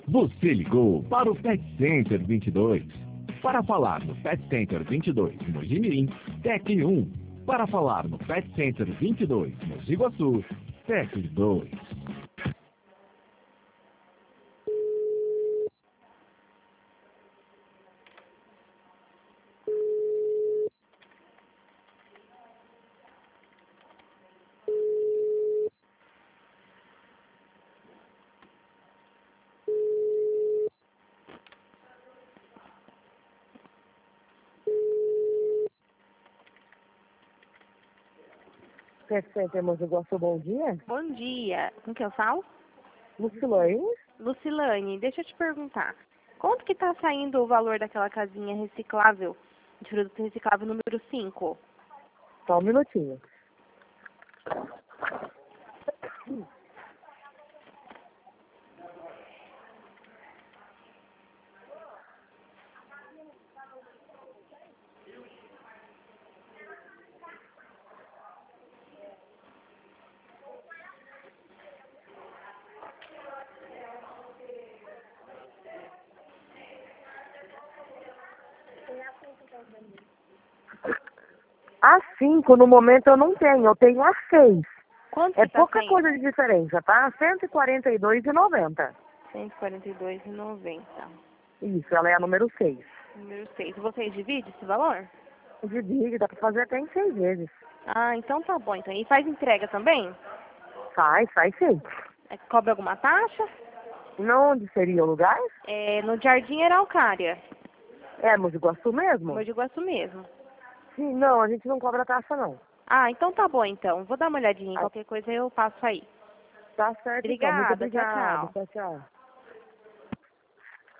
Você ligou para o Pet Center 22. Para falar no Pet Center 22 em Mojimirim, tecle 1. Para falar no Pet Center 22 em Mogi Guaçu, tecle 2. Pet Center Mogi Guaçu, bom dia. Bom dia. Com quem eu falo? Lucilane, Lucilane, deixa eu te perguntar. Quanto que tá saindo o valor daquela casinha reciclável, de produto reciclável número 5? só um minutinho. A 5, no momento, eu não tenho. Eu tenho a 6. Quanto É que tá pouca saindo? coisa de diferença, tá? R$ 142,90. 142,90. Isso, ela é a número 6. Número 6. Vocês dividem esse valor? Divide, dá pra fazer até em 6 vezes. Ah, então tá bom. Então. E faz entrega também? Faz sim. Cobra alguma taxa? Não, onde seria o lugar? No Jardim Araucária. É Mogi Guaçu mesmo? Mogi Guaçu mesmo. Sim, não, a gente não cobra taxa, não. Ah, então tá bom então. Vou dar uma olhadinha em Ah, qualquer coisa eu passo aí. tá certo, então. Muito Obrigada. Tchau, obrigada. tchau. Tchau, tchau.